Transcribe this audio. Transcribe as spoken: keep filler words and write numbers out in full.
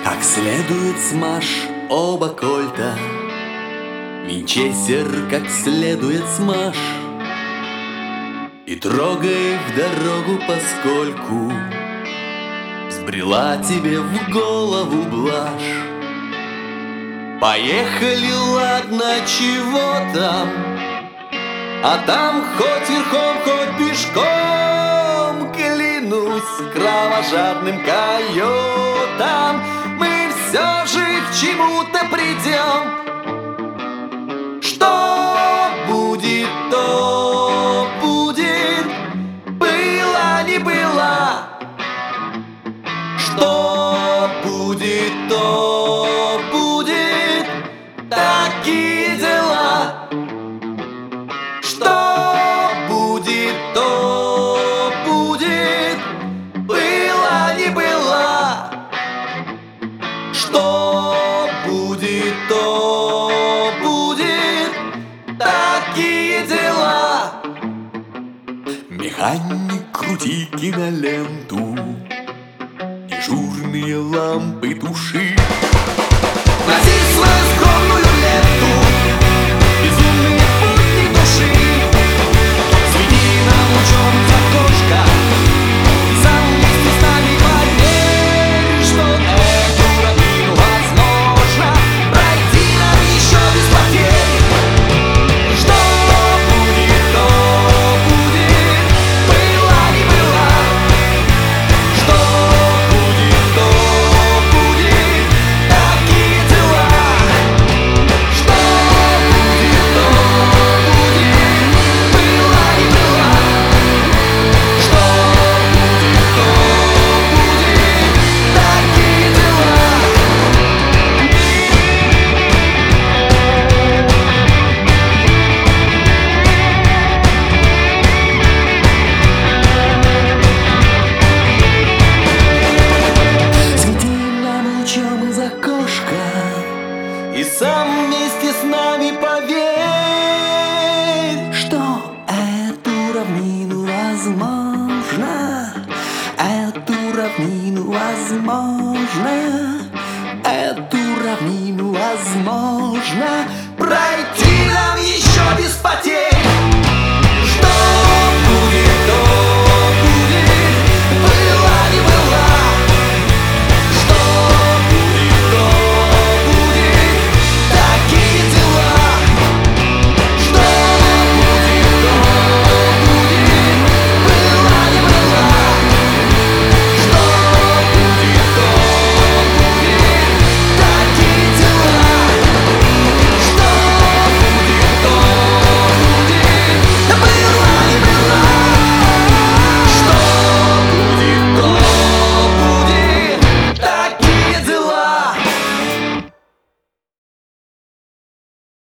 Как следует смажь оба кольта, Винчестер как следует смажь, и трогай в дорогу, поскольку взбрела тебе в голову блажь. Поехали, ладно, чего там, а там хоть верхом, хоть пешком, клянусь кровожадным койотам, мы все же к чему-то придем. Что будет, то будет, было не было. Что будет, то будет, такие дела. Что будет, то будет, было не было. Что будет, то будет, такие дела. Механик, крути киноленту, дежурные лампы туши. Носи свою скромную ленту, безумный путник души. Свети нам лучом в окошко, и сам вместе с нами поверь, что эту равнину возможно пройти нам еще без потерь. Что будет, то будет, было не было. Что будет, то будет, такие дела. Что будет, то будет, было не было. Что будет, то будет, такие дела. Свети нам лучом из окошка, и сам вместе с нами поверь, что эту равнину возможно, эту равнину возможно, эту равнину возможно пройти нам еще без потерь.